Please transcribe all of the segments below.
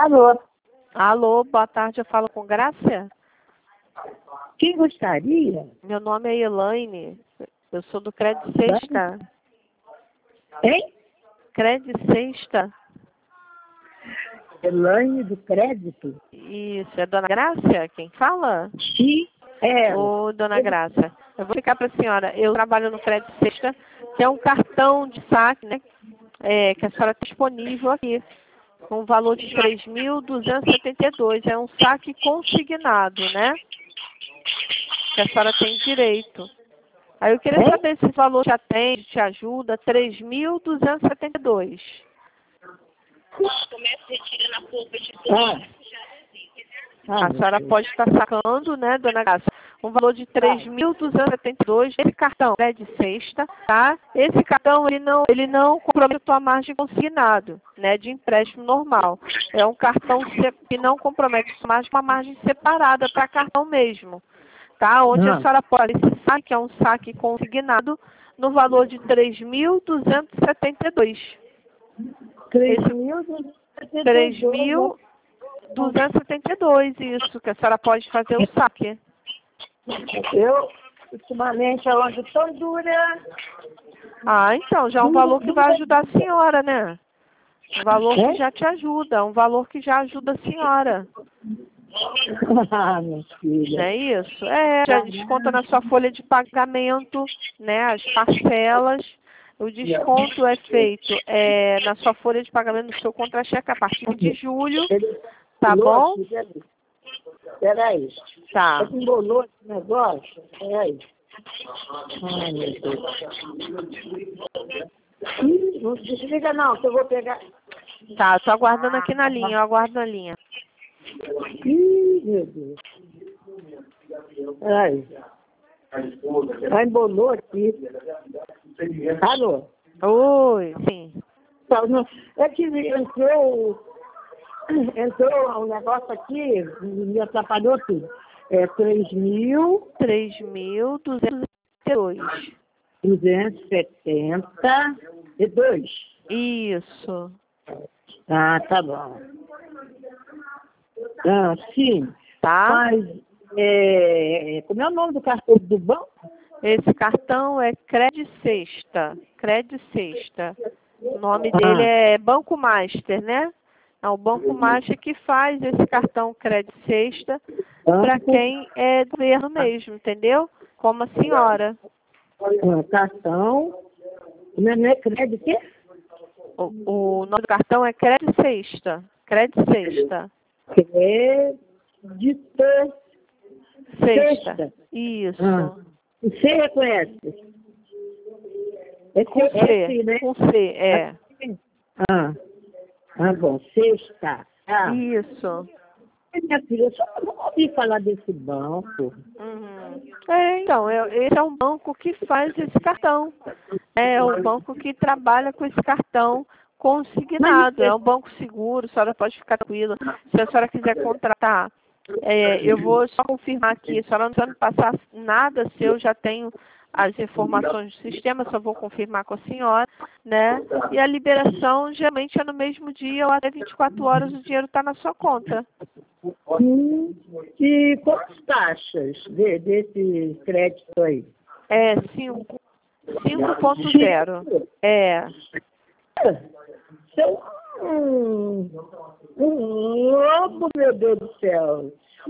Alô, Alô, boa tarde, eu falo com Grácia? quem gostaria? Meu nome é Elaine, eu sou do Crédito Sexta. Hein? Crédito Sexta? Elaine do Crédito? Isso, é Dona Grácia quem fala? Sim, é. Ô, Dona Grácia, eu vou explicar para a senhora, eu trabalho no Crédito Sexta, que é um cartão de saque, né, que a senhora tem disponível aqui, com um valor de 3.272, é um saque consignado, né, que a senhora tem direito. Aí eu queria saber se esse valor te atende, te ajuda, 3.272. A senhora pode estar sacando, né, Dona Graça, um valor de 3.272. Esse cartão é de sexta, tá? Esse cartão, ele não compromete a margem consignado, né, de empréstimo normal. É um cartão que não compromete a margem, uma margem separada para cartão mesmo, tá? Onde a senhora pode, esse saque é um saque consignado no valor de 3.272. 3.272, isso, que a senhora pode fazer o saque. Eu, ultimamente, a onda tão dura. Ah, então, já é um valor que vai ajudar a senhora, né? Um valor que já te ajuda, um valor que já ajuda a senhora. Ah, minha filha. Não é isso? É, já desconta na sua folha de pagamento, né, as parcelas. O desconto é feito na sua folha de pagamento do seu contra-cheque a partir de julho, tá bom? Peraí. Tá. Você embolou esse negócio? Peraí. Ai, meu Deus. Não desliga não, que eu vou pegar. Tá, tô aguardando aqui na linha, eu aguardo na linha. Ih, meu Deus. Peraí. Já embolou aqui. Alô? Oi, sim. É que entrou um negócio aqui, me atrapalhou tudo. É 3.272. 272. Isso. Ah, tá bom. Ah, sim. Tá? Mas, como é o nome do cartão do banco? Esse cartão é Crédito Sexta. Crédito Sexta. O nome dele é Banco Master, né? É o Banco Master que faz esse cartão Crédito Sexta para quem é do governo mesmo, entendeu? Como a senhora. Cartão. Não é crédito? O nome do cartão é Crédito Sexta. Crédito Sexta. Crédito Sexta. Isso. Você reconhece? Com C, né? com C, é. Bom, sexta. Isso. Minha filha, eu só não ouvi falar desse banco. Uhum. Então, esse é um banco que faz esse cartão. É um banco que trabalha com esse cartão consignado. É um banco seguro, a senhora pode ficar tranquila. Se a senhora quiser contratar, eu vou só confirmar aqui. A senhora não precisa me passar nada se eu já tenho as informações do sistema, só vou confirmar com a senhora, né? E a liberação geralmente é no mesmo dia ou até 24 horas o dinheiro está na sua conta. E quantas taxas desse crédito aí? É 5.0. É. Louco, meu Deus do céu.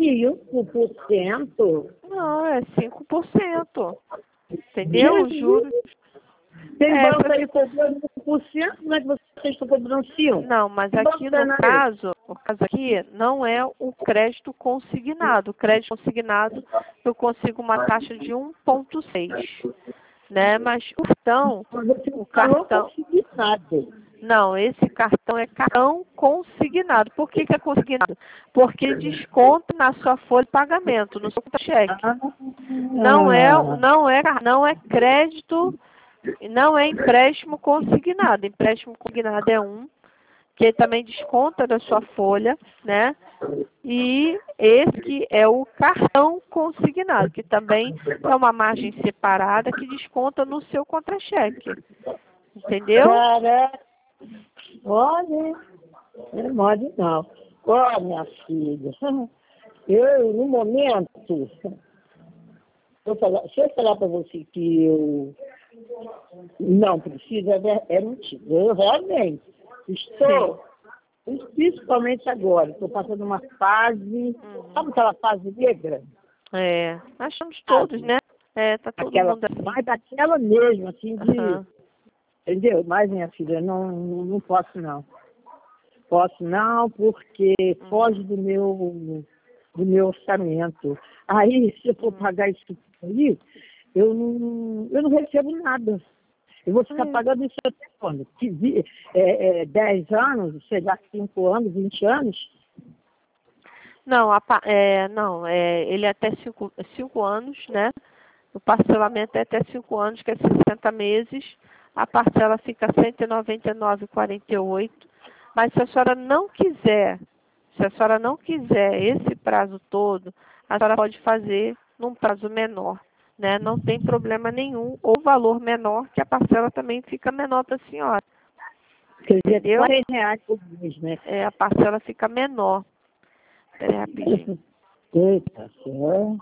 5%? Não, é 5%. Entendeu? Os juros. Tem banco aí cobrando 5%, como é que vocês estão cobrando 5%? Não, mas aqui no caso aqui não é o crédito consignado. O crédito consignado eu consigo uma taxa de 1,6, né? Mas o cartão não, esse cartão é cartão consignado. Por que é consignado? Porque ele desconta na sua folha de pagamento, no seu contra-cheque. Não é crédito, não é empréstimo consignado. Empréstimo consignado é que também desconta da sua folha, né? E esse que é o cartão consignado, que também é uma margem separada que desconta no seu contra-cheque. Entendeu? Caraca. Olha, não é mole não. Ó, minha filha, eu, no momento, se eu falar para você que eu não preciso, é mentira. Eu realmente estou, principalmente agora, estou passando uma fase, sabe aquela fase negra? Achamos todos, né? Tá todo mundo assim. Mas daquela mesmo, assim, Uhum. entendeu? Mas, minha filha, não posso não. Posso não, porque foge do meu orçamento. Aí, se eu for pagar isso aí, eu não recebo nada. Eu vou ficar pagando isso até quando? 10 anos, sei lá, 5 anos, 20 anos? Não, ele é até 5 anos, né? O parcelamento é até 5 anos, que é 60 meses. A parcela fica R$ 199,48. Mas se a senhora não quiser, esse prazo todo, a senhora pode fazer num prazo menor, né? Não tem problema nenhum, ou valor menor, que a parcela também fica menor para a senhora. Quer dizer, Entendeu? R$40 por mês, né? A parcela fica menor. Espera aí rapidinho. Eita, senhor.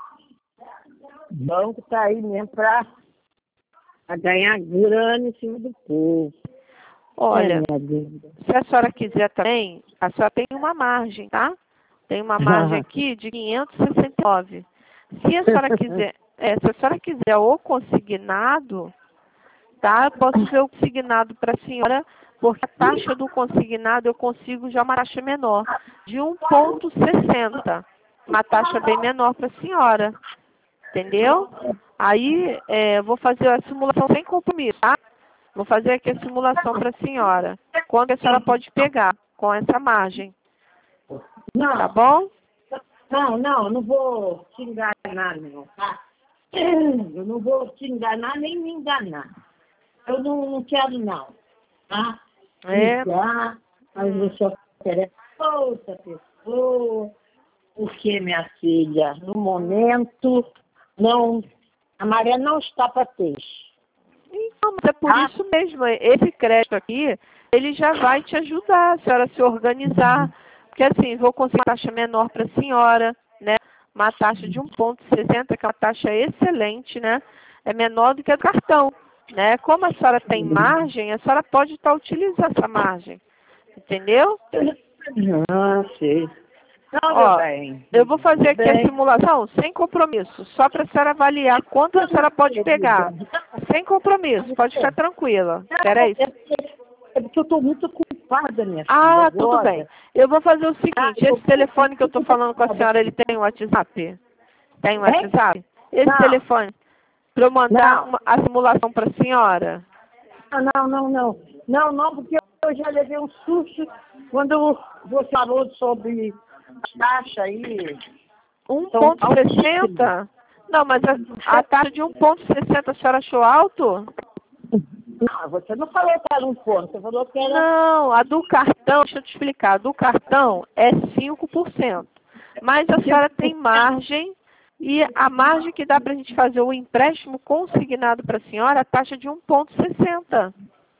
O banco está aí mesmo para ganhar grana em cima do povo. Olha, minha vida. se a senhora quiser também, a senhora tem uma margem, tá? Tem uma margem aqui de 569. Se a senhora quiser, o consignado, tá? Eu posso ver o consignado para a senhora, porque a taxa do consignado eu consigo já uma taxa menor, de 1,60. Uma taxa bem menor para a senhora. Entendeu? Aí, vou fazer a simulação sem compromisso, tá? Vou fazer aqui a simulação para a senhora. Quando a senhora pode pegar com essa margem. Não, Tá bom? não vou te enganar, não, tá? Eu não vou te enganar nem me enganar. Eu não quero, não, tá? Mas você oferece outra pessoa, porque, minha filha, no momento, a maré não está para peixe. Então, mas é por isso mesmo. Esse crédito aqui, ele já vai te ajudar a senhora se organizar. Porque assim, vou conseguir uma taxa menor para a senhora, né? Uma taxa de 1,60, que é uma taxa excelente, né? É menor do que a do cartão, né? Como a senhora tem margem, a senhora pode estar utilizando essa margem. Entendeu? Sei. Não, Ó, meu bem. eu vou fazer aqui a simulação sem compromisso, só para a senhora avaliar quanto a senhora pode pegar. Sem compromisso, pode ficar tranquila. Peraí. É porque eu estou muito ocupada, minha filha. Ah, tudo bem. Eu vou fazer o seguinte, esse telefone que eu estou falando com a senhora, ele tem um WhatsApp? Tem um WhatsApp? Esse telefone, para eu mandar a simulação para a senhora? Não, porque eu já levei um susto quando você falou sobre taxa aí. 1,60? Não, mas a taxa de 1,60 a senhora achou alto? Não, você não falou que era 1 ponto, você falou que era... Não, a do cartão, deixa eu te explicar, a do cartão é 5%. Mas a senhora tem margem, e a margem que dá para a gente fazer o empréstimo consignado para a senhora, a taxa de 1,60.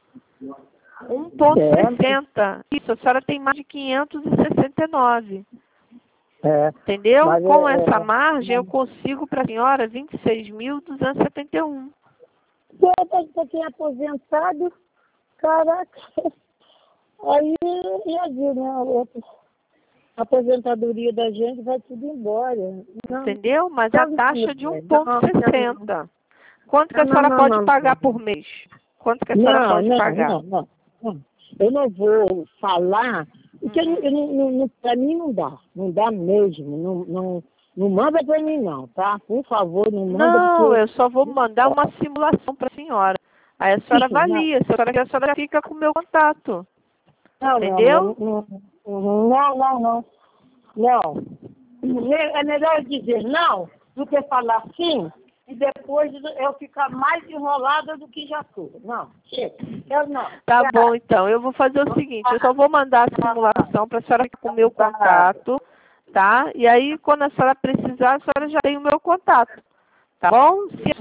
1,60. Isso, a senhora tem mais de 569. Entendeu? Com essa margem, eu consigo para a senhora 26.271. Para quem é aposentado, caraca, aí já viu, né? A aposentadoria da gente vai tudo embora. Não, entendeu? Mas a taxa de 1,60. Quanto que a senhora pode pagar por mês? Quanto que a senhora pode pagar? Não. Eu não vou falar, porque para mim não dá. Não dá mesmo. Não manda para mim não, tá? Por favor, não manda. Não, eu só vou mandar uma simulação para a senhora. Aí a senhora avalia, a senhora fica com o meu contato. Entendeu? Não. É melhor dizer não do que falar sim e depois eu ficar mais enrolada do que já estou. Não, chega. Eu não. Tá bom, então. Eu vou fazer o seguinte, eu só vou mandar a simulação para a senhora ficar com o meu contato, tá? E aí, quando a senhora precisar, a senhora já tem o meu contato, tá bom? Se